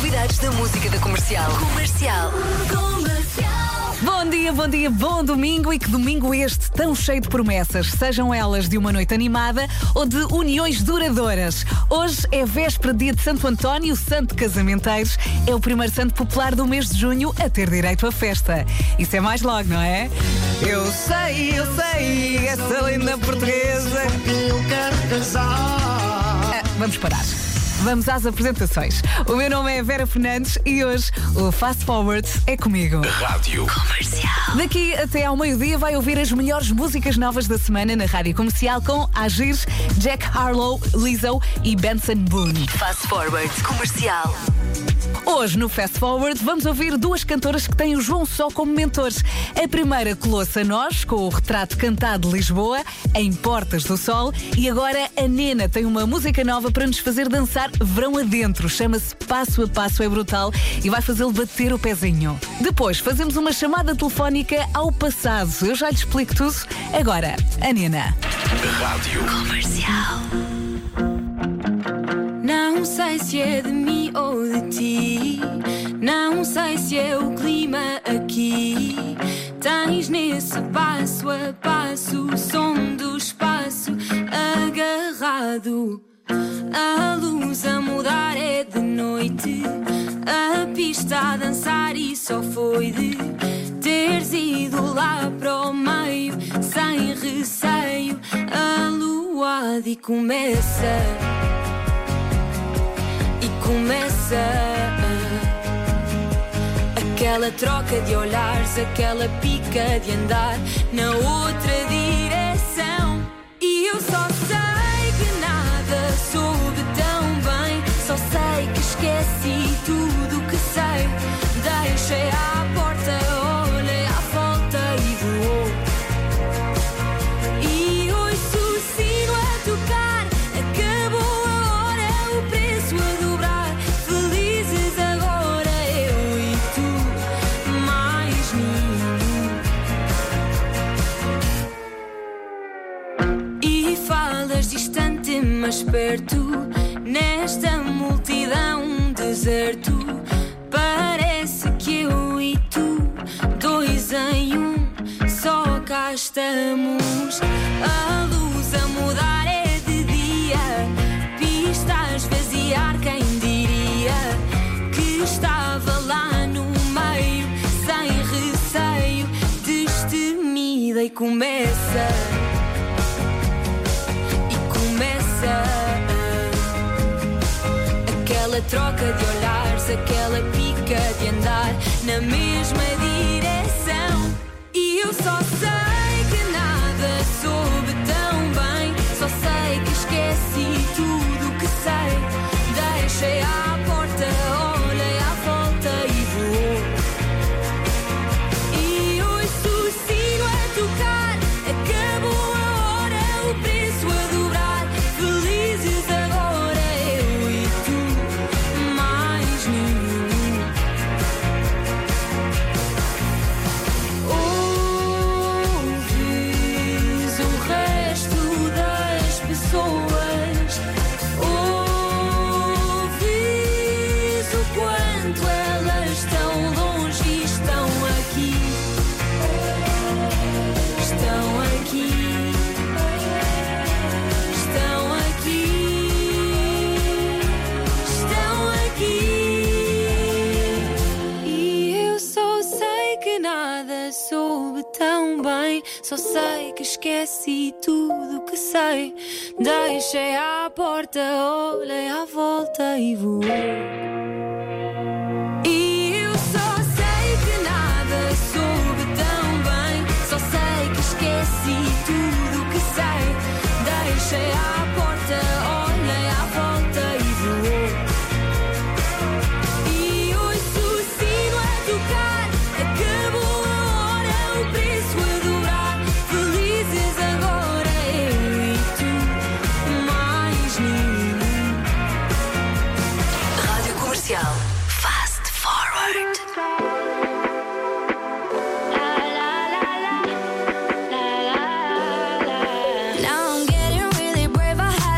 Novidades da música da Comercial. Comercial. Bom dia, bom domingo. E que domingo este tão cheio de promessas, sejam elas de uma noite animada ou de uniões duradouras. Hoje é véspera, dia de Santo António, santo de casamenteiros. É o primeiro santo popular do mês de junho a ter direito à festa. Isso é mais logo, não é? Eu sei, essa linda portuguesa. Eu quero casar. Vamos parar. Vamos às apresentações. O meu nome é Vera Fernandes e hoje o Fast Forward é comigo. Rádio Comercial. Daqui até ao meio-dia vai ouvir as melhores músicas novas da semana na Rádio Comercial com Agir, Jack Harlow, Lizzo e Benson Boone. Fast Forward. Comercial. Hoje no Fast Forward vamos ouvir duas cantoras que têm o João Só como mentores. A primeira colou-se a nós com o retrato cantado de Lisboa, em Portas do Sol, e agora a Nena tem uma música nova para nos fazer dançar verão adentro. Chama-se Passo a Passo, é brutal e vai fazê-lo bater o pezinho. Depois fazemos uma chamada telefónica ao passado. Eu já lhe explico tudo. Agora, a Nena. Rádio Comercial. Não sei se é de mim ou de ti, não sei se é o clima aqui. Tens nesse passo a passo o som do espaço agarrado. A luz a mudar é de noite, a pista a dançar e só foi de teres ido lá para o meio, sem receio, aluado e começa aquela troca de olhares, aquela pica de andar na outra direção. E eu só sei que nada soube tão bem, só sei que esqueci tudo o que sei. Deixei à porta, olhei à volta e voou. E ouço o sino a tocar, acabou a hora, o preço a dobrar. Felizes agora eu e tu, mais ninguém. E falas distante mas perto, nesta multidão deserto. Parece que eu e tu, dois em um, só cá estamos. A luz a mudar é de dia, pista a esvaziar, quem diria que estava lá no meio, sem receio, destemida. E começa aquela troca de olhares, aquela pica de andar na mesma direção. E eu só sei que nada soube tão bem, só sei que esqueci tudo o que sei. Deixei à porta, olhei à volta e voou. E ouço o sino a tocar, acabou a hora, o preço a dobrar. Felizes agora eu e tu, mais ninguém. Ouves o resto das pessoas, ouves o quanto elas estão longe e estão aqui, estão aqui. Estão aqui. E eu só sei que nada soube tão bem, só sei que esqueci tudo o que sei. Deixei à porta, olhei à volta e voei. E eu só sei que nada soube tão bem, só sei que esqueci tudo o que sei. Deixei à porta, olhei à volta e voou. E ouço o sino a tocar, acabou a hora, o preço a dobrar. Felizes agora eu e tu, mais ninguém. Rádio Comercial. Fast Forward. Now I'm getting really brave. I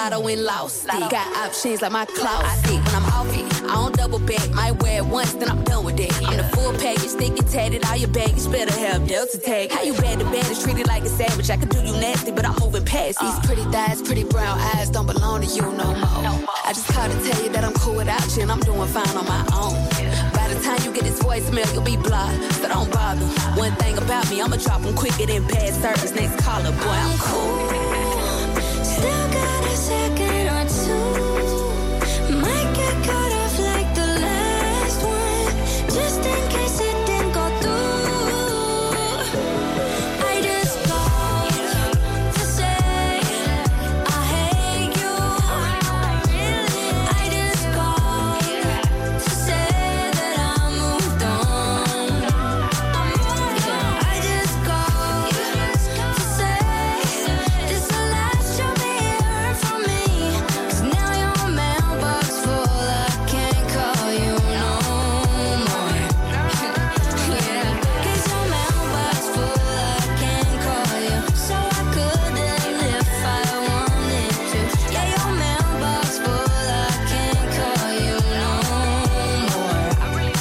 lotto and lost it. Got options like my closet. When I'm off it, I don't double back. Might wear it once, then I'm done with it. I'm the full package, stick and tatted. All your baggage better have Delta tag. How you bad the baddest, treated like a savage. I could do you nasty, but I'm moving past these pretty thighs, pretty brown eyes. Don't belong to you no more. I just called to tell you that I'm cool without you and I'm doing fine on my own. By the time you get this voicemail, you'll be blocked, so don't bother. One thing about me, I'ma drop them quicker than past service. Next caller, boy, I'm cool. Still got a second or two. Might get caught off like the last one. Just in case it didn't go through. I just called to say I hate you. I just called to say that I moved on. I just called to say this the last you'll be hearing from me. 'Cause now your mailbox full, I can't call you no more. Yeah, 'cause your mailbox full, I can't call you. So I couldn't if I wanted to. Yeah, your mailbox full, I can't call you no more.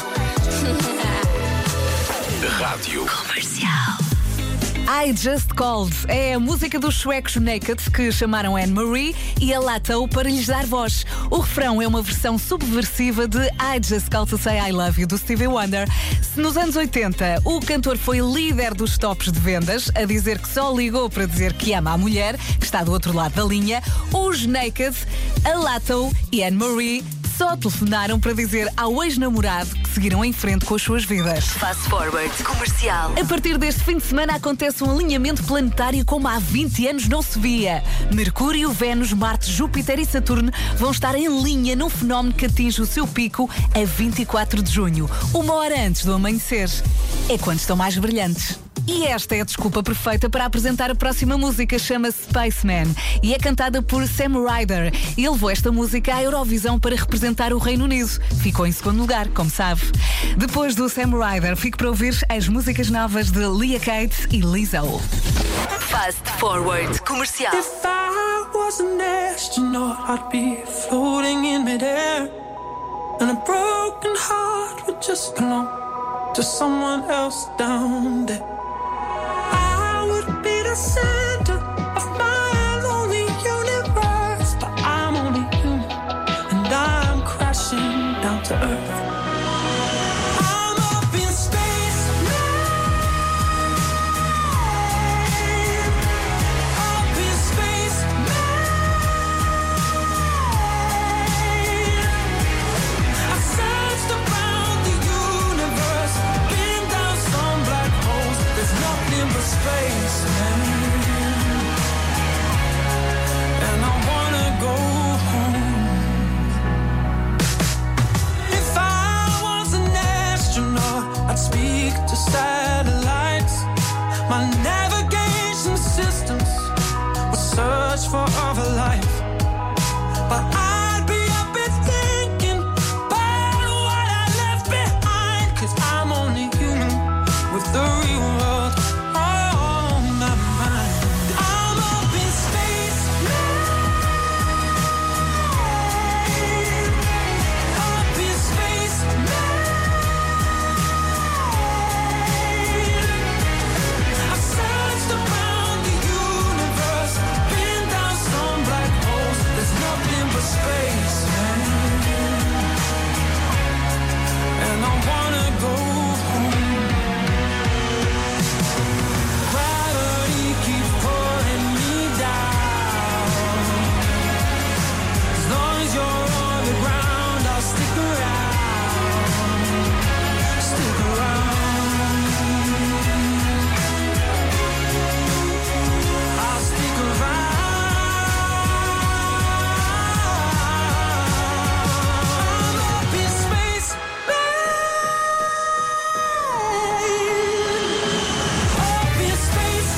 Rádio Comercial. I Just Called é a música dos suecos Naked que chamaram Anne-Marie e a Lato para lhes dar voz. O refrão é uma versão subversiva de I Just Called to Say I Love You do Stevie Wonder. Se nos anos 80 o cantor foi líder dos tops de vendas, a dizer que só ligou para dizer que ama a mulher, que está do outro lado da linha, os Naked, a Lato e Anne-Marie só telefonaram para dizer ao ex-namorado que seguiram em frente com as suas vidas. Fast Forward Comercial. A partir deste fim de semana acontece um alinhamento planetário como há 20 anos não se via. Mercúrio, Vênus, Marte, Júpiter e Saturno vão estar em linha num fenómeno que atinge o seu pico a 24 de junho, uma hora antes do amanhecer. É quando estão mais brilhantes. E esta é a desculpa perfeita para apresentar a próxima música, chama-se Spaceman e é cantada por Sam Ryder. Ele levou esta música à Eurovisão para representar o Reino Unido. Ficou em segundo lugar, como sabe. Depois do Sam Ryder, fico para ouvir as músicas novas de Leah Kate e Lizzo. Fast Forward Comercial. If I was an astronaut, I'd be floating in midair, and a broken heart would just belong to someone else down there. I would be the center of my lonely universe, but I'm only human, and I'm crashing down to earth. I'm up in space now, up in space now. I searched around the universe, been down some black holes. There's nothing but space, man. And I wanna go home. If I was an astronaut, I'd speak to satellites. My navigation systems would search for other life. But I'd be up and thinking about what I left behind, 'cause I'm only human with the real world on my mind. I'm up in space now, up in space now. I searched around the universe, been down some black holes. There's nothing but space, man. And I wanna go home. Gravity keeps pulling me down. As long as you're on the ground, I'll stick around. Stick around. I'll stick around. I'm up in space, up in space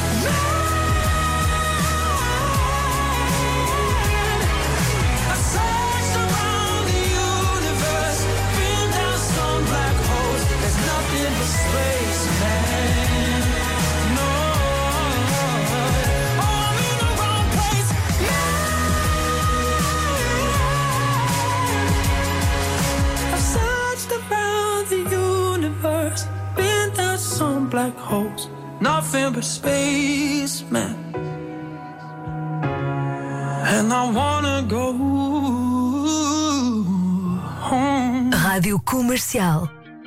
I searched around the universe, been down some black holes. There's nothing but space, man. No, I'm in the wrong place now. stars, been down some black holes, nothing but space, man. And I wanna go home. Rádio Comercial.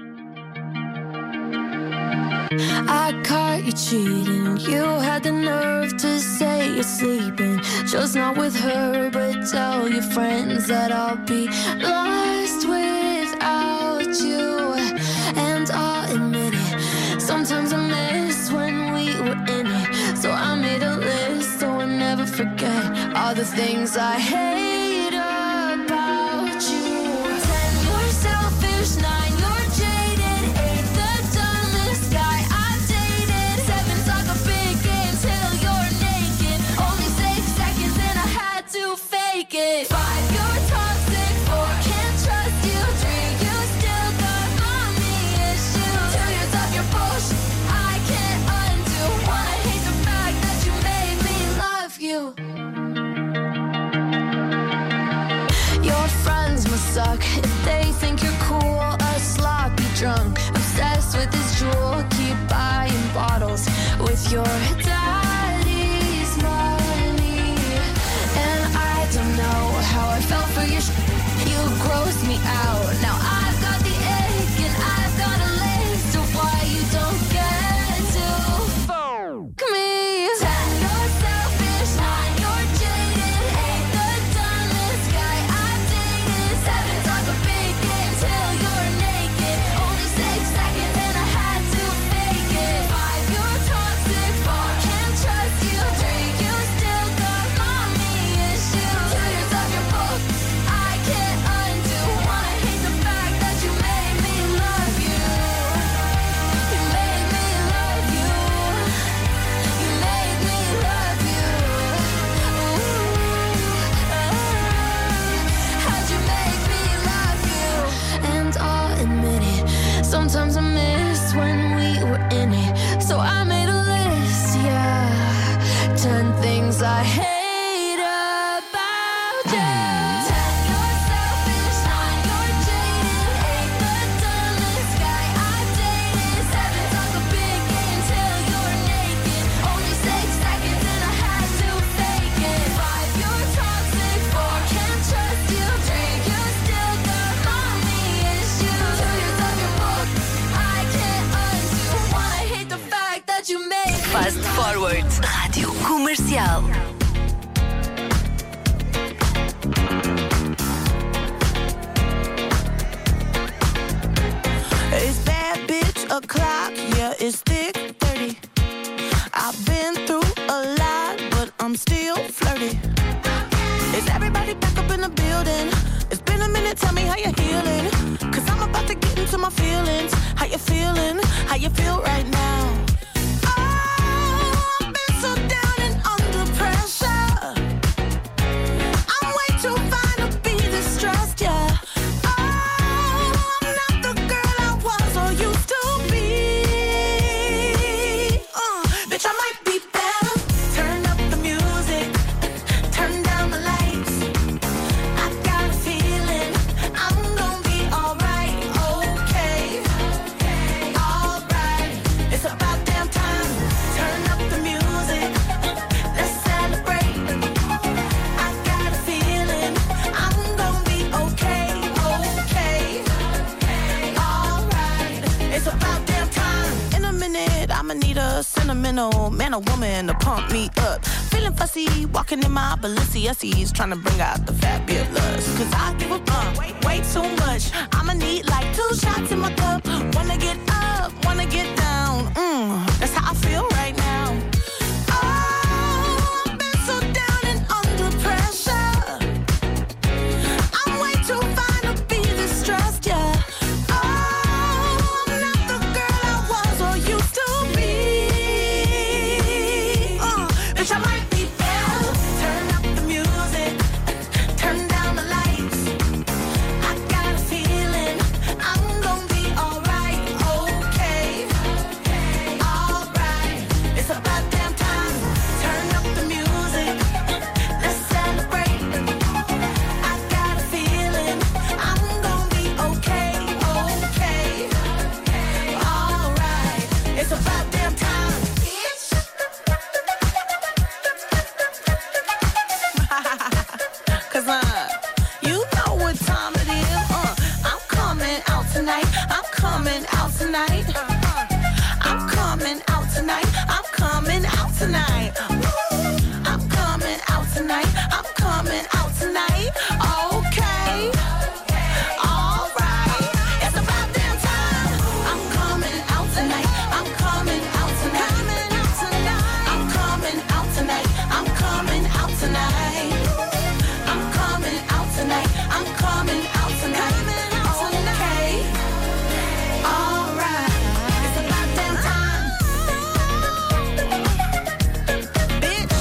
I caught you cheating. You had the nerve to say you're sleeping, just not with her, but tell your friends that I'll be lost without you. And I'll admit it, sometimes I miss when we were in it. So I made a list so I never forget all the things I hate about you. 10, you're selfish. 9, you're jaded. 8, the dumbest guy I've dated. 7's like a big game till you're naked. Only 6 seconds and I had to fake it. 5, you're toxic. 4, can't trust you. 3, you still got mommy issues. 2 years of your bullshit I can't undo. 1, I hate the fact that you made me love you. Your friends must suck if they think you're cool. A sloppy drunk, obsessed with his jewel. Keep buying bottles with your daddy's money. And I don't know how I fell for your you grossed me out. Now I've got the ache and I've got a list of why you don't get to fuck me. 10, you're selfish. 9, you're jaded. 8, the dumbest guy I've dated. 7's like a big game till you're naked. Only 6 seconds and I had to fake it. 5, you're toxic. 4, can't trust you. 3, you still got mommy issues. 2 years of your book I can't undo. 1, I hate the fact that you made me love you. You made me love you. You made me love you. How'd you make me love you? And I'll admit it, sometimes I miss when we were in it. So I made a list, yeah. 10 things I hate about you. 10, you're selfish. 9, you're jaded. 8, the dumbest guy I've dated. 7's like a big game till you're naked. Only 6 seconds and I had to fake it. 5, you're toxic. 4, can't trust you. 3, you still got mommy issues. 2 years of your book I can't undo. 1, I hate the fact that you made me. Fast Forward. Rádio Comercial. It's bad bitch o'clock, yeah, it's thick 30. I've been through a lot, but I'm still flirty. Is everybody back up in the building? It's been a minute, tell me how you're healing. Cause I'm about to get into my feelings. How you feeling? How you feel right now? Oh, I've been so down and under pressure. I'm way too fine to be distressed, yeah. Oh, I'm not the girl I was or used to be. Bitch, I might be better. Turn up the music, turn down the lights. I got a feeling I'm gonna be alright, okay, alright. It's about damn time. Turn up the music, let's celebrate. I got a feeling I'm gonna be okay, alright. It's about damn time. In a minute, I'ma need a sentimental man or woman to pump me up. Feeling fussy, walking in my Balenciennes, trying to bring out the fabulous. Cause I give a way too much. I'ma need like 2 shots in my cup. Wanna get up, wanna get down. That's how I feel right now. Oh, I've been so down and under pressure. I'm way too fine to be distressed, yeah. Oh, I'm not the girl I was or used to be. Bitch, I might be better. Turn up the music, turn down the lights. I got a feeling I'm gonna be alright. coming out tonight. I'm coming out tonight. I'm coming out tonight. I'm coming out tonight. I'm coming out tonight. Okay. All right. It's about damn time. I'm coming out tonight. I'm coming out tonight. I'm coming out tonight. I'm coming out tonight. I'm coming out tonight. I'm coming out tonight. Okay. All right. It's about damn time. Bitch.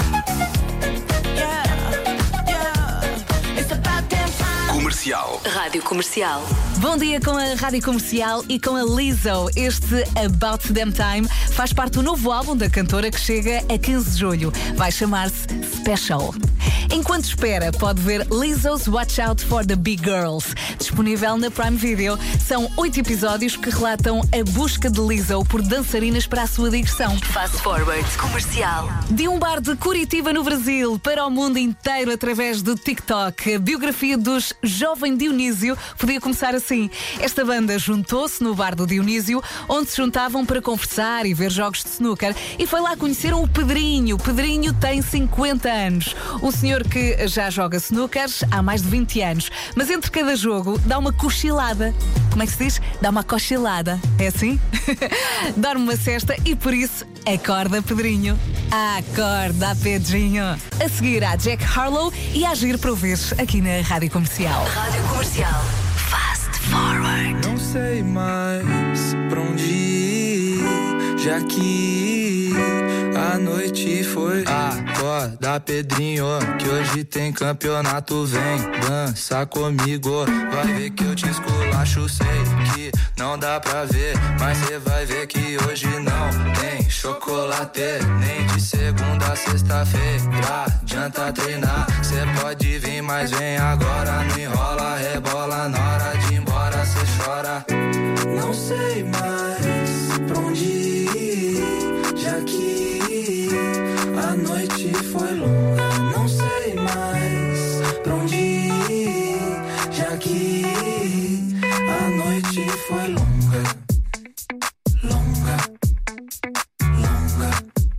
Yeah. Yeah. It's about damn time. Comercial. Rádio Comercial. Bom dia com a Rádio Comercial e com a Lizzo. Este About Damn Time faz parte do novo álbum da cantora que chega a 15 de julho. Vai chamar-se Special. Enquanto espera, pode ver Lizzo's Watch Out for the Big Girls, disponível na Prime Video. São 8 episódios que relatam a busca de Lizzo por dançarinas para a sua digressão. Fast Forward Comercial. De um bar de Curitiba, no Brasil, para o mundo inteiro através do TikTok, a biografia dos Jovem Dionísio podia começar assim. Esta banda juntou-se no bar do Dionísio, onde se juntavam para conversar e ver jogos de snooker, e foi lá que conheceram o Pedrinho. O Pedrinho tem 50 anos. O senhor que já joga snookers há mais de 20 anos, mas entre cada jogo dá uma cochilada. Como é que se diz? Dá uma cochilada. É assim? Dorme uma cesta e por isso acorda, Pedrinho. Acorda, Pedrinho. A seguir há Jack Harlow e a Agir para ouvir aqui na Rádio Comercial. Rádio Comercial. Fast Forward. Não sei mais pra onde ir, já que a noite foi. Acorda, Pedrinho, que hoje tem campeonato. Vem dançar comigo, vai ver que eu te esculacho. Sei que não dá pra ver, mas cê vai ver que hoje não tem chocolate. Nem de segunda a sexta-feira adianta treinar. Cê pode vir, mas vem agora. Não enrola, rebola, na hora de ir embora cê chora. Não sei mais pra onde ir, já que a noite foi longa. Não sei mais pra onde ir, já que a noite foi longa. Longa, longa.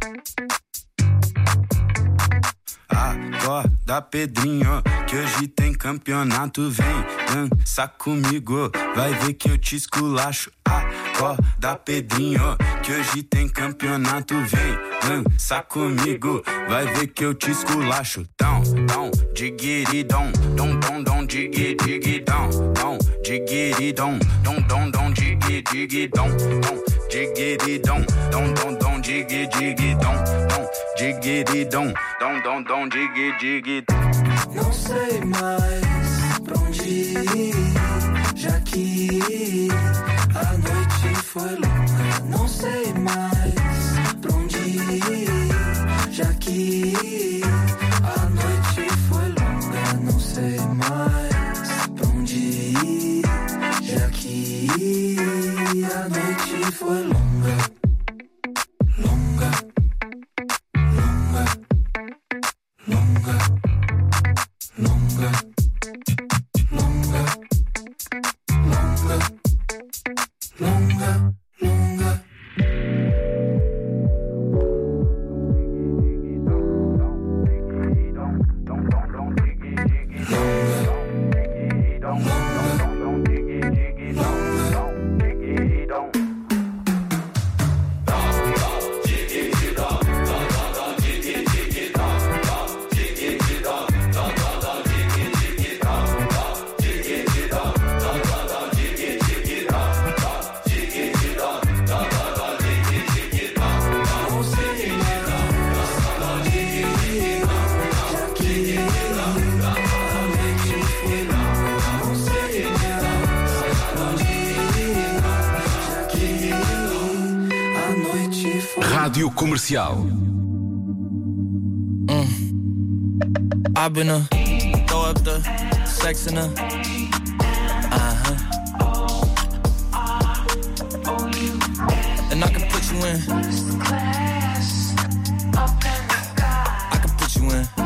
Acorda, Pedrinho, que hoje tem campeonato. Vem dançar comigo, vai ver que eu te esculacho. Acorda, Pedrinho, que hoje tem campeonato. Vem dançar comigo, vai ver que eu te esculacho. Dom, dom, digiri, dom, dom, dom, dom, digi, digi, dom, dom, digiri, dom, dom, dom, dom, digi, digi, dom, dom, digiri, dom, dom, dom, dom, digi, digi, dom, dom, digiri, dom, dom, dom, dom, digi, digi. Não sei mais pra onde ir, já que a noite foi longa. Não sei mais pra onde ir, já que a noite foi longa. Não sei mais pra onde ir, já que a noite foi longa. Longa, longa, longa, longa, longa, longa, longa, longa. Rádio Comercial. I've been throw up the sex in her. And I can put you in. I can put you in.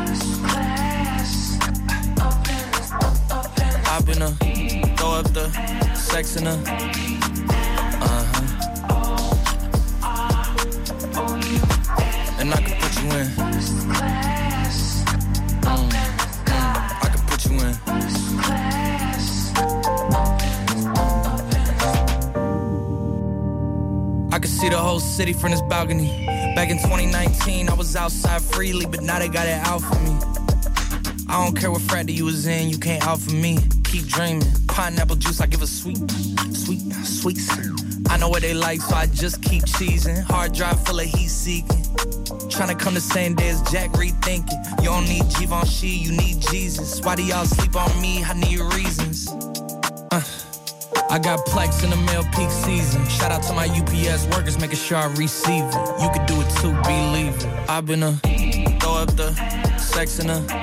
I've been throw up the sex in her. I could see the whole city from this balcony. Back in 2019, I was outside freely, but now they got it out for me. I don't care what frat you was in, you can't out for me. Keep dreaming. Pineapple juice, I give a sweet. I know what they like, so I just keep cheesing. Hard drive full of heat seeking. Tryna come the same day as Jack, rethinking. You don't need Givenchy, you need Jesus. Why do y'all sleep on me? I need reasons. I got Plex in the mail peak season. Shout out to my UPS workers, making sure I receive it. You could do it too, believe it. I've been throw up the sex in her.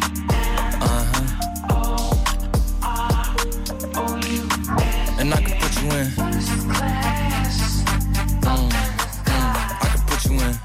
And I can put you in. I can put you in.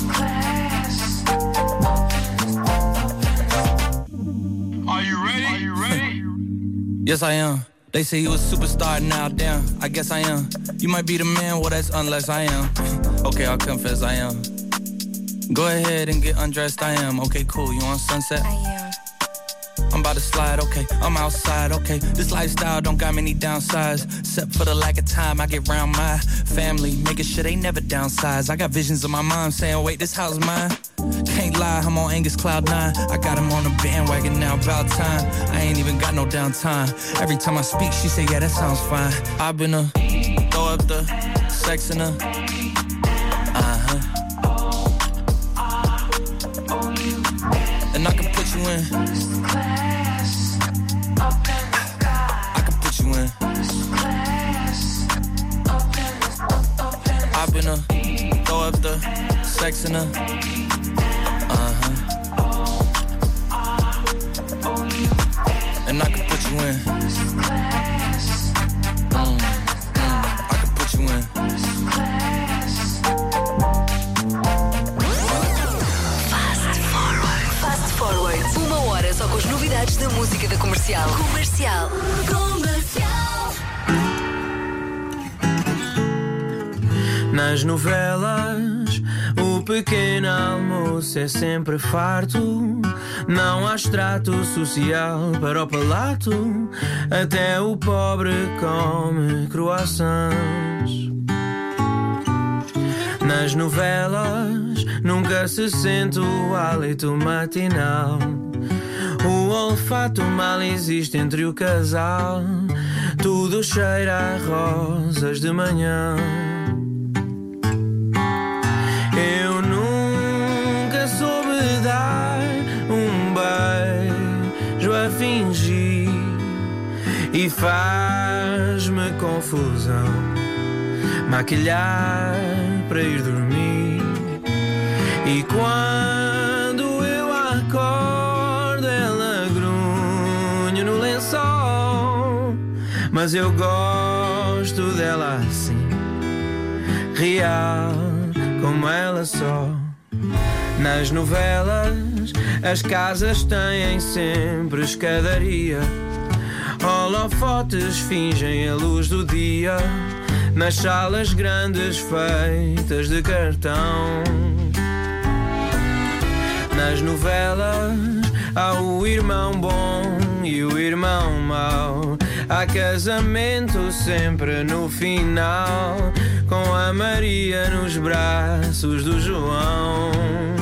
Are you ready? Yes, I am. They say you a superstar now, damn. I guess I am. You might be the man, well, that's unless I am. Okay, I'll confess I am. Go ahead and get undressed, I am. Okay, cool, you on Sunset? I am. I'm about to slide, okay, I'm outside, okay. This lifestyle don't got many downsides. Except for the lack of time I get round my family, making sure they never downsize. I got visions of my mom saying, wait, this house mine. Can't lie, I'm on Angus Cloud 9. I got him on the bandwagon now, about time. I ain't even got no downtime. Every time I speak, she say, yeah, that sounds fine. I've been throw up the sex in her. And I can put you in. I can put you in. I've been throw up the sex in her. And I can put you in. I can put you in. Fast Forward. Uma hora só com as novidades da música da Comercial. Comercial. Nas novelas, o pequeno almoço é sempre farto. Não há extrato social para o palato. Até o pobre come croissants. Nas novelas, nunca se sente o hálito matinal. O olfato mal existe entre o casal. Tudo cheira a rosas de manhã. Eu nunca soube dar um beijo a fingir. E faz-me confusão maquilhar para ir dormir. E quando eu acordo ela grunhe no lençol. Mas eu gosto dela assim, real como ela só. Nas novelas as casas têm sempre escadaria. Holofotes fingem a luz do dia. Nas salas grandes feitas de cartão. Nas novelas há o irmão bom e o irmão mau. Há casamento sempre no final, com a Maria nos braços do João.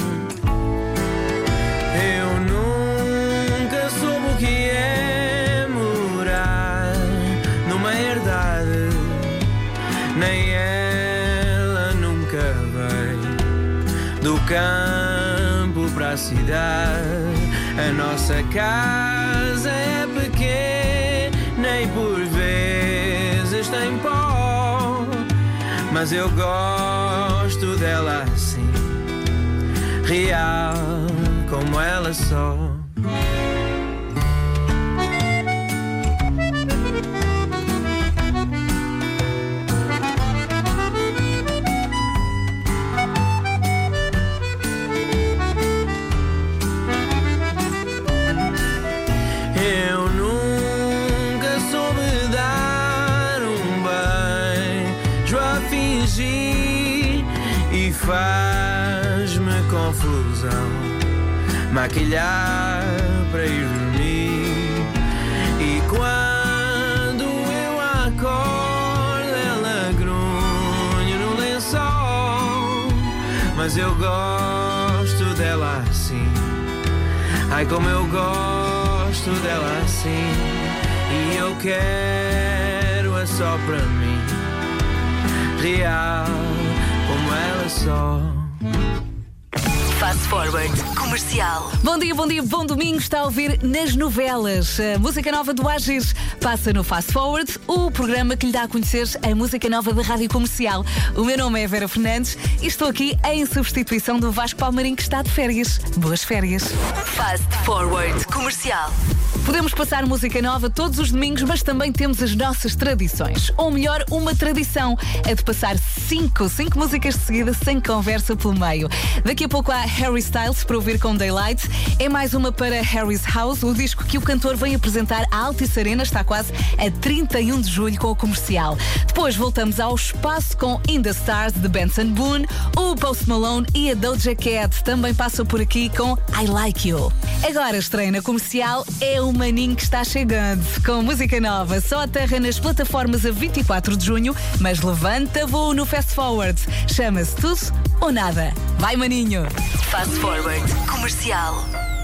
Eu nunca soube o que é morar numa herdade. Nem ela nunca veio do campo para a cidade. A nossa casa é pequena e por vezes tem pó. Mas eu gosto dela assim, real como ela só. E faz-me confusão maquilhar para ir dormir. E quando eu acordo ela grunhe no lençol. Mas eu gosto dela assim. Ai, como eu gosto dela assim. E eu quero é só pra mim. Real, como ela só. Fast Forward Comercial. Bom dia, bom domingo. Está a ouvir Nas Novelas. A música nova do Agir passa no Fast Forward, o programa que lhe dá a conhecer a música nova da Rádio Comercial. O meu nome é Vera Fernandes e estou aqui em substituição do Vasco Palmeirinho, que está de férias. Boas férias. Fast Forward Comercial. Podemos passar música nova todos os domingos, mas também temos as nossas tradições. Ou melhor, uma tradição é de passar cinco músicas de seguida sem conversa pelo meio. Daqui a pouco há Harry Styles para ouvir com Daylight. É mais uma para Harry's House, o disco que o cantor vem apresentar à Altice Arena. Está quase a 31 de julho com o Comercial. Depois voltamos ao espaço com In The Stars de Benson Boone, o Post Malone e a Doja Cat também passam por aqui com I Like You. Agora estreia na Comercial é o maninho que está chegando com música nova. Só aterra nas plataformas a 24 de junho, mas levanta voo no Fast Forward. Chama-se Tudo ou Nada. Vai, maninho! Fast Forward Comercial.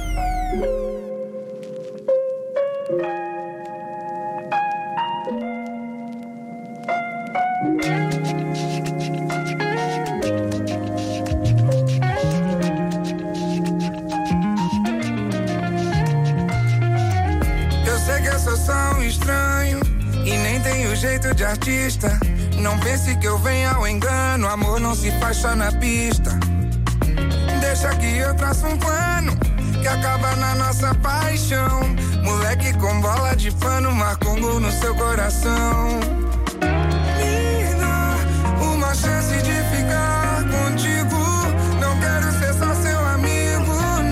Eu sei que eu sou só um estranho e nem tenho jeito de artista. Não pense que eu venho ao engano, amor não se faz só na pista. Deixa que eu traço um plano que acaba na nossa paixão. Moleque com bola de pano marca um gol no seu coração. Me dá uma chance de ficar contigo. Não quero ser só seu amigo,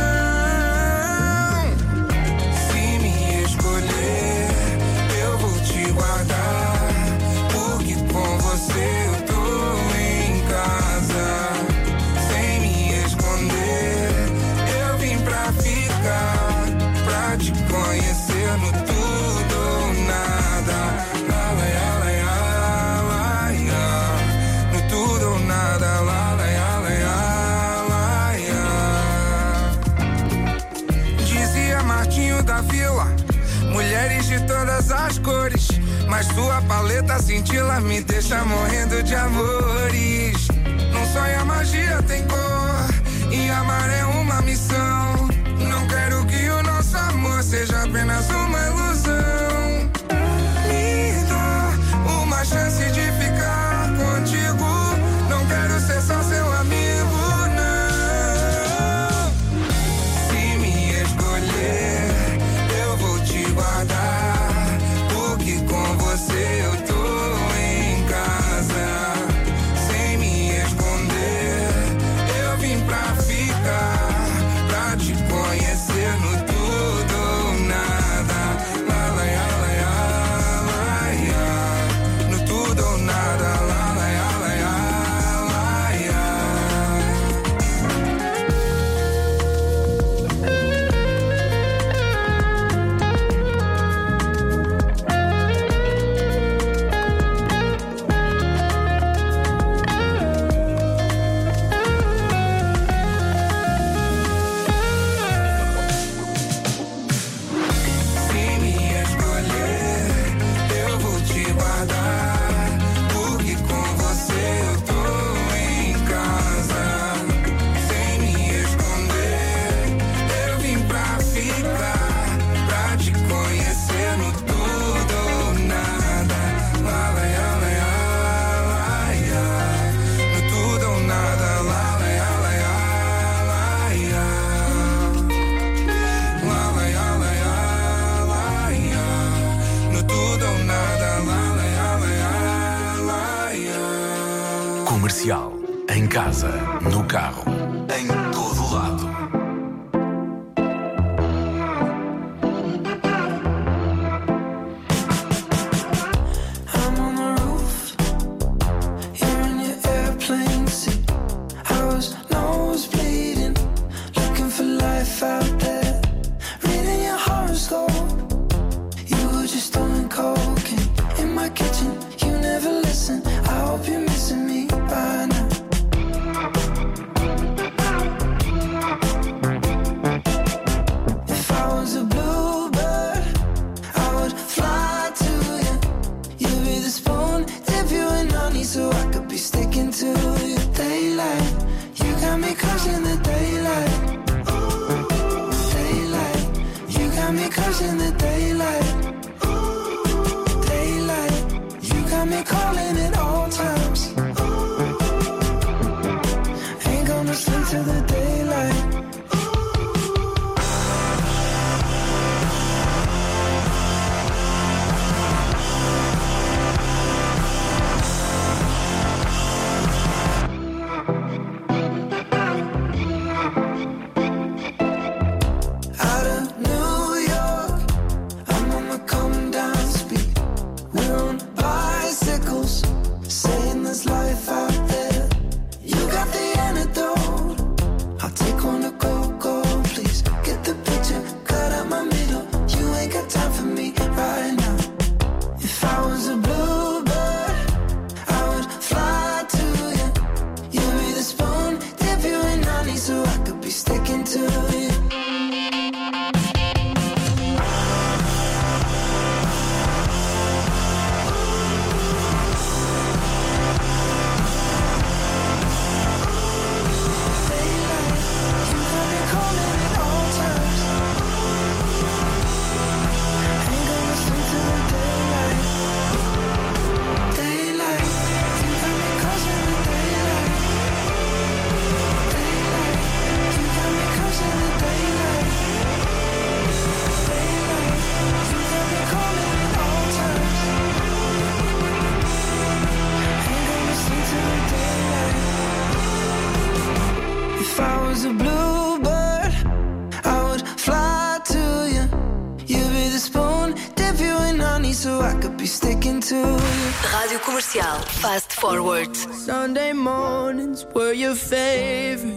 não. Se me escolher, eu vou te guardar, porque com você eu tô em casa. Sem me esconder, eu vim pra ficar, pra te conhecer no tudo ou nada. La la la la la, no tudo ou nada. La la la la. Dizia Martinho da Vila, mulheres de todas as cores, mas sua paleta cintila me deixa morrendo de amores. Num sonho a magia tem cor e amar é uma missão. Não quero que o nosso amor seja apenas uma ilusão. Me dá uma chance de ficar contigo. Não quero ser só seu amigo, não. Se me escolher, eu vou te guardar, porque com você eu tô em casa. Sem me esconder, eu vim pra ficar, pra te conhecer no tudo ou nada. La la la la, no tudo ou nada. La la la Se me escolher, eu vou te guardar, porque com você eu tô em casa. Sem me esconder, eu vim pra ficar, pra te conhecer no tudo ou nada. La la la, no tudo ou nada. La la no tudo ou nada. Comercial. Em casa, no carro, em todo lado. I'm on the roof, you're in your airplane seat. I was nose bleeding, looking for life out there. Reading your horoscope, you were just on coke. In my kitchen, you never listen. I hope you're missing me by now. If I was a bluebird, I would fly to you. You'd be the spoon, dip you in honey so I could be sticking to you. Rádio Comercial, Fast Forward. Sunday mornings were your favorite.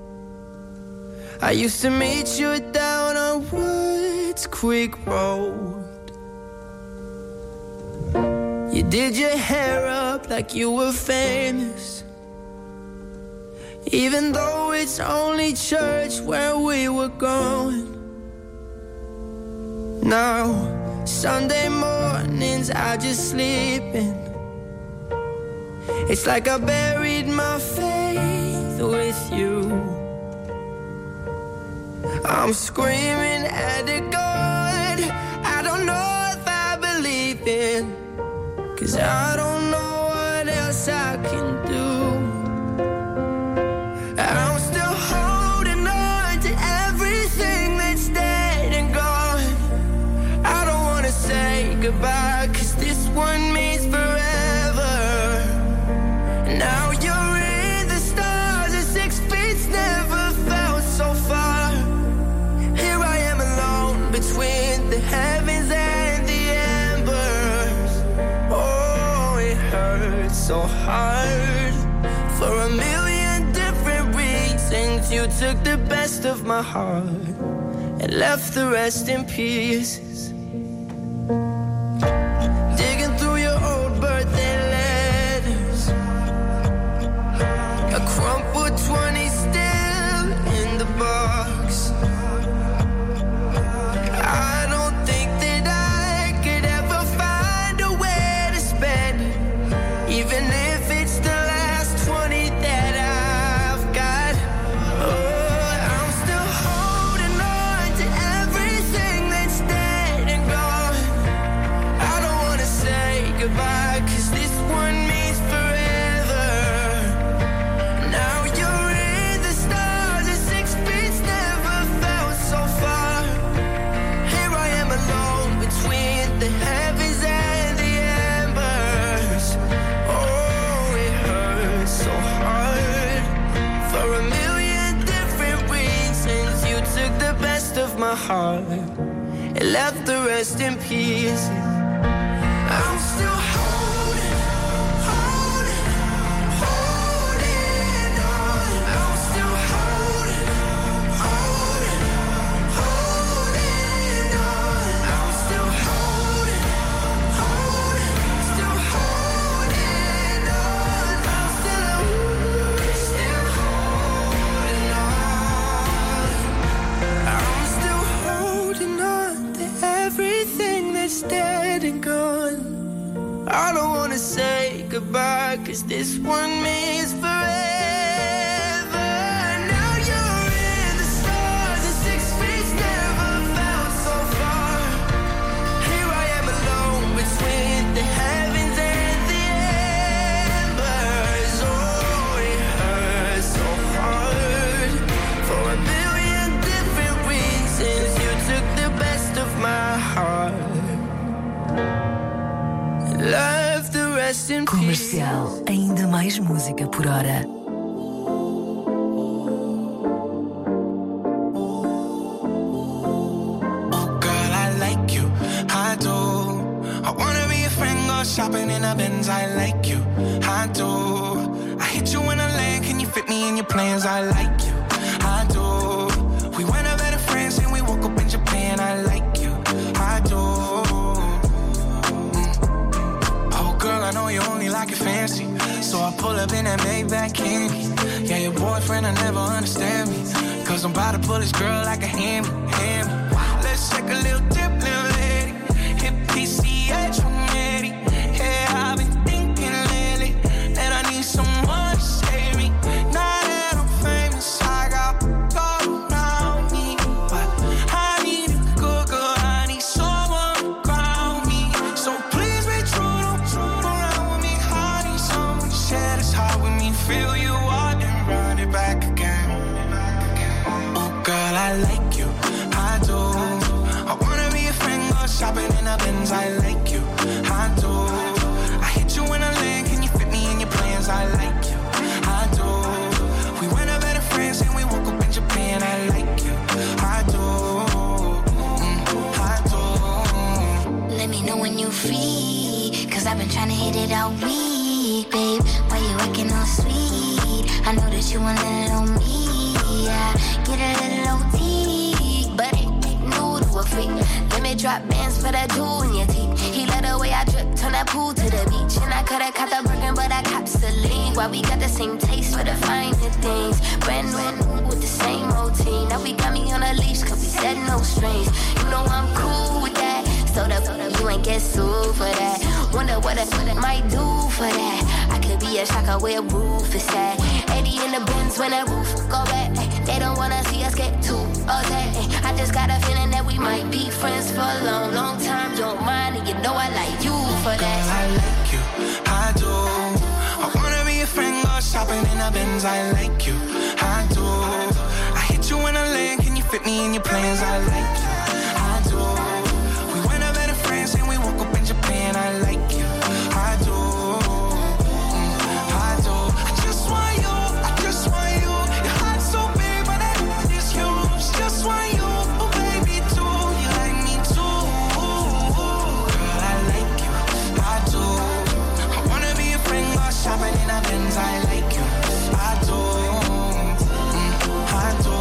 I used to meet you down on Woods Creek Road. You did your hair up like you were famous, even though it's only church where we were going. Now, Sunday mornings I just sleep in. It's like I buried my faith with you. I'm screaming at the God I don't know if I believe in, 'cause I don't know what else I can do. I'm still holding on to everything that's dead and gone. I don't wanna say goodbye, 'cause this one means forever. Now you're in the stars and 6 feet never felt so far. Here I am alone between the heavens and the embers. Oh, it hurts so hard. For a million different reasons, you took the best of my heart and left the rest in pieces. Digging through your old birthday letters, a crumpled 20 still in the box. I don't think that I could ever find a way to spend it, even if it's the last 20 that I've got. Oh, I'm still holding on to everything that's dead and gone. I don't wanna say goodbye, 'cause this one means forever. Now you're in the stars and 6 feet never felt so far. Here I am alone between the heavens and the embers. Oh, it hurts so hard. For a million different reasons, you took the best of my heart and left the rest in pieces. I'm still holding on. I'm still holding on. I'm still holding on. Still holding on. I'm still holding on. I'm still holding on to everything that's dead and gone. I don't wanna say goodbye, 'cause this one means forever. Now you're in the stars and 6 feet never felt so far. Here I am alone between the heavens and the embers. Oh, it hurts so hard. For a million different reasons, you took the best of my heart, left the rest in peace. Comercial, ainda mais música por hora. Oh girl, I like you, I do. I wanna be a friend, go shopping in a Benz, I like you, I do. I hit you in a lane, can you fit me in your plans, I like you, I do. We went up better friends and we woke up in Japan, I like you, I do. Oh girl, I know you only like it fancy, so I pull up in that Maybach candy. Yeah, your boyfriend will never understand me, 'cause I'm about to pull this girl like a hand. Let's take a little dip, little lady. Hit PCH from Eddie. Yeah, I've been thinking lately that I need someone to save me. Now that I'm famous, I got gold around me, but I need a good girl, I need someone to ground me. So please be true, don't around with me. I need someone to share this heart with me, fill you up and run it back again. Oh girl, I like you, I do. I wanna be a friend, go shopping in a Benz, I like you, I do. I hit you in a lane, can you fit me in your plans, I like you, I do. We went up better friends and we I've been trying to hit it all week, babe. Why you acting all sweet? I know that you want a little me, yeah. Get a little OT, but it new to a freak. Let me drop bands for that jewel in your teeth. He let the way I drip, turn that pool to the beach. And I coulda caught the Birkin, but I cops the lean. Why we got the same taste for the finer things. Brand new with the same routine. Now we got me on a leash, cause we said no strings. You know I'm cool with that. So that you ain't get sued for that. Wonder what I might do for that. I could be a shocker where roof is at. 80 in the Benz when that roof go back. They don't wanna see us get too upset. I just got a feeling that we might be friends for a long, long time. Don't mind, and you know I like you for that. Girl, I like you, I do. I wanna be a friend, go shopping in the Benz. I like you, I do. I hit you in a lane, can you fit me in your plans? I like you, I do. We went up better friends and we woke up in Japan. I like you, I do. I do. I just want you, I just want you. Your heart's so big, but that is huge. Just want you, oh baby, too. You like me too. Girl, I like you, I do. I wanna be a friend, go shopping in a Benz. I like you, I do. I do.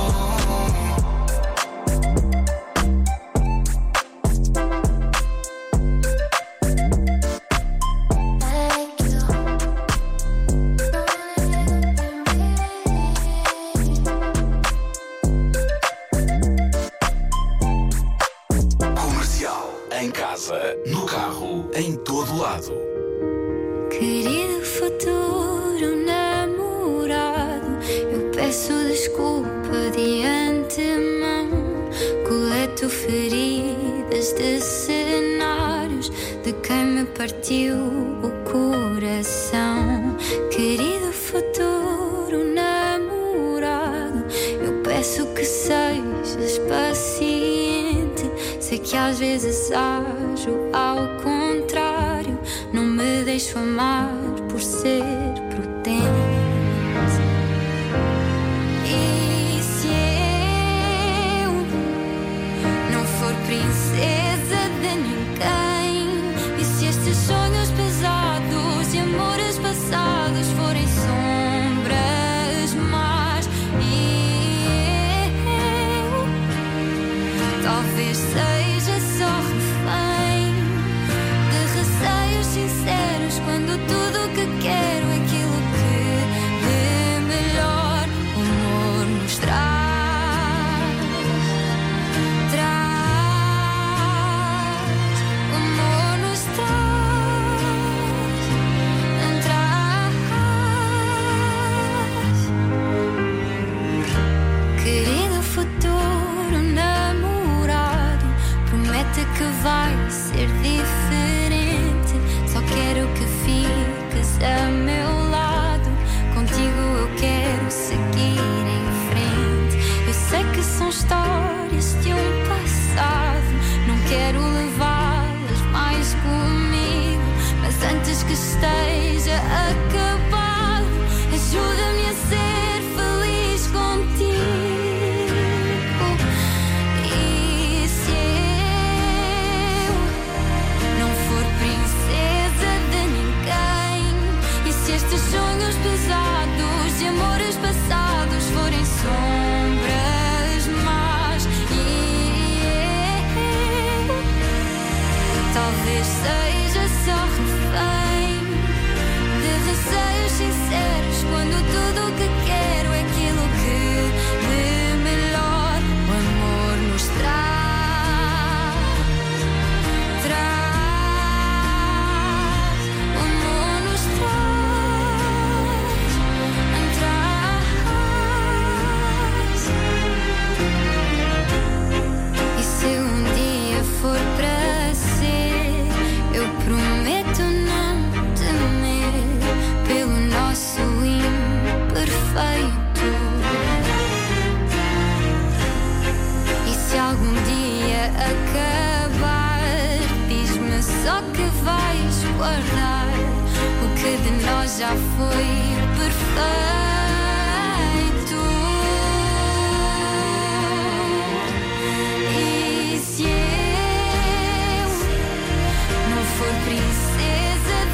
Em casa, no carro, em todo lado. Querido futuro namorado, eu peço desculpa de antemão. Coleto feridas de cenários de quem me partiu o coração. Querido futuro namorado, eu peço que sejas paciente. Sei que às vezes ajo ao contrário. Não me deixo amar por ser prudente. E se eu não for princesa de ninguém? E se estes sonhos pesados e amores passados forem sombras más? E eu talvez seja só refém de receios sinceros, quando tudo o que quero é aquilo que de melhor o amor nos traz. O amor nos traz. Querido futuro namorado, promete que vai ser diferente. Só quero que fiques a meu lado. Contigo eu quero seguir em frente. Eu sei que são histórias de um passado, não quero levá-las mais comigo. Mas antes que esteja acabado, ajuda-me a ser feliz contigo. E se eu não for princesa de ninguém? E se estes sonhos pesados e amores passados forem sombras más? E eu talvez seja só refém de receios sinceros, quando tudo o que quero é aquilo que de melhor o amor nos traz. O amor nos traz. E se um dia for para ser, eu prometo não temer pelo nosso imperfeito. E se algum dia acabar, diz-me só que vais guardar o que de nós já foi perfeito. E se eu não for princesa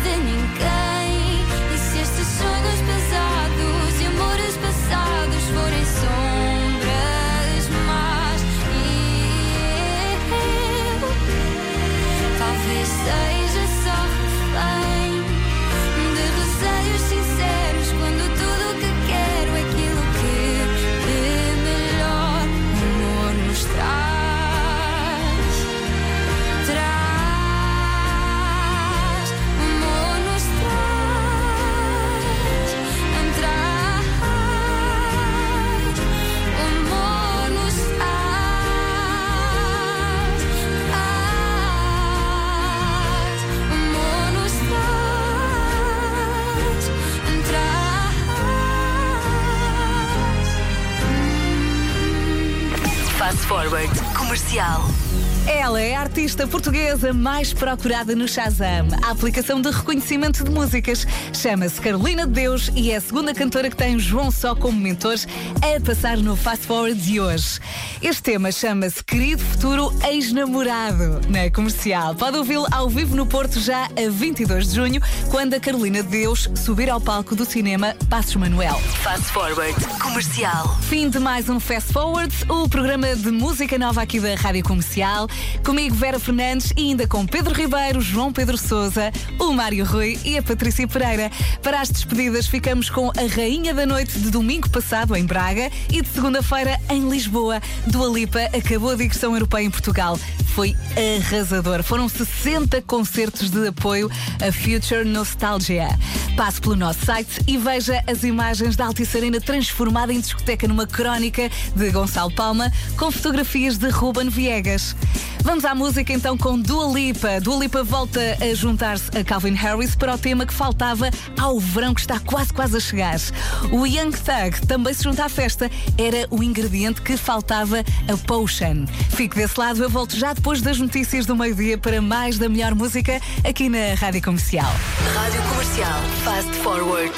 Forward. Comercial. Ela é a artista portuguesa mais procurada no Shazam, a aplicação de reconhecimento de músicas. Chama-se Carolina de Deus e é a segunda cantora que tem o João Só como mentor a passar no Fast Forward de hoje. Este tema chama-se Querido Futuro Ex-Namorado, na Comercial. Pode ouvi-lo ao vivo no Porto já a 22 de junho, quando a Carolina de Deus subir ao palco do cinema Passos Manuel. Fast Forward. Comercial. Fim de mais um Fast Forward, o programa de música nova aqui da Rádio Comercial. Comigo Vera Fernandes e ainda com Pedro Ribeiro, João Pedro Sousa, o Mário Rui e a Patrícia Pereira. Para as despedidas ficamos com a rainha da noite de domingo passado em Braga e de segunda-feira em Lisboa. Dua Lipa acabou a digressão europeia em Portugal. Foi arrasador. Foram 60 concertos de apoio a Future Nostalgia. Passe pelo nosso site e veja as imagens da Altice Arena transformada em discoteca numa crónica de Gonçalo Palma com fotografias de Ruben Viegas. Vamos à música então com Dua Lipa. Dua Lipa volta a juntar-se a Calvin Harris para o tema que faltava ao verão que está quase a chegar. O Young Thug também se junta à festa. Era o ingrediente que faltava, a Potion. Fique desse lado, eu volto já depois das notícias do meio-dia para mais da melhor música aqui na Rádio Comercial. Rádio Comercial. Fast Forward.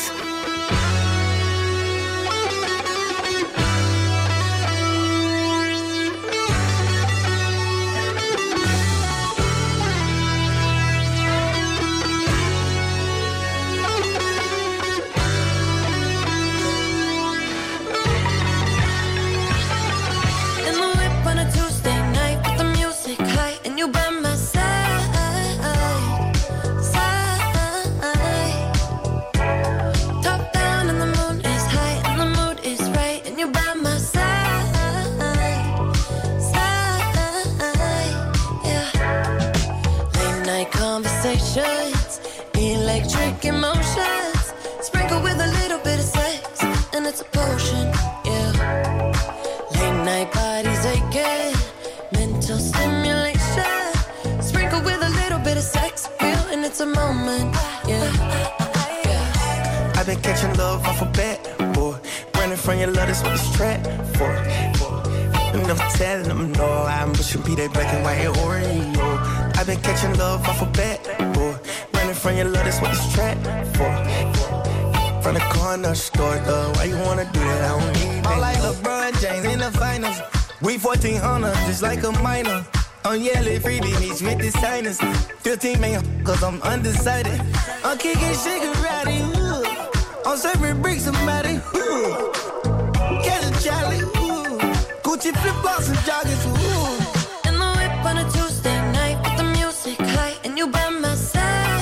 Electric emotions, sprinkle with a little bit of sex, and it's a potion, yeah. Late night bodies aching, mental stimulation, sprinkle with a little bit of sex appeal, and it's a moment, yeah. I've been catching love off a bat, boy. Running from your love, that's what it's trapped for. And I'm telling them no, I'm pushing be that black and white Oreo. I've been catching love off a bat, boy. From your love, that's what it's trapped for. From the corner store, though, why you wanna do it? I don't need that. I'm like LeBron James in the finals. We 1400, just like a minor. I'm yelling freebie beach with the signers. 15 man, cause I'm undecided. I'm kicking Shigarati, I'm serving bricks, somebody, Catch a Charlie, Gucci flip-flops and joggers, In the whip on a Tuesday night with the music high, and you by my side.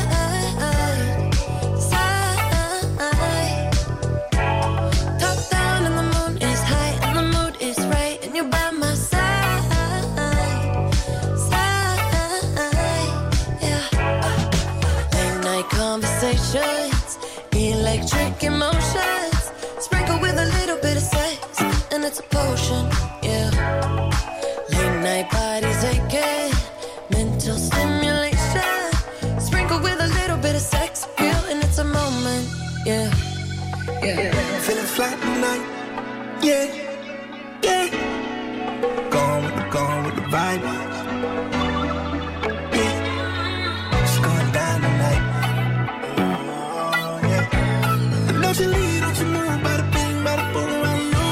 Electric emotions, sprinkle with a little bit of sex, and it's a potion, yeah. Late night bodies aching, mental stimulation, sprinkle with a little bit of sex appeal, and it's a moment, yeah. Feeling fly tonight, yeah, yeah. Gone with the vibe, yeah. It's going down tonight. Don't you leave, don't you move, bada bing, bada boom around you.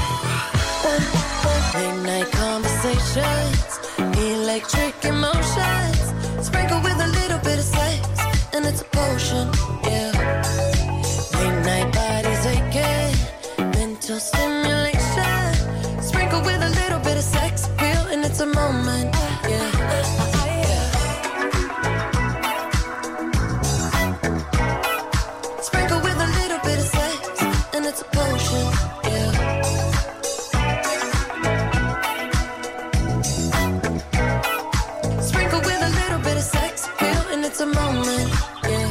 Late night conversations, electric emotions, sprinkle with a little bit of sex, and it's a potion, yeah. Late night bodies aching, mental stimulation, sprinkle with a little bit of sex appeal, and it's a moment, yeah. It's a potion, yeah. Sprinkle with a little bit of sex appeal, and it's a moment, yeah.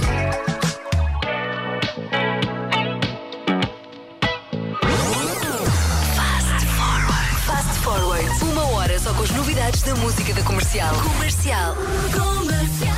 Fast Forward. Uma hora só com as novidades da música da Comercial. Comercial.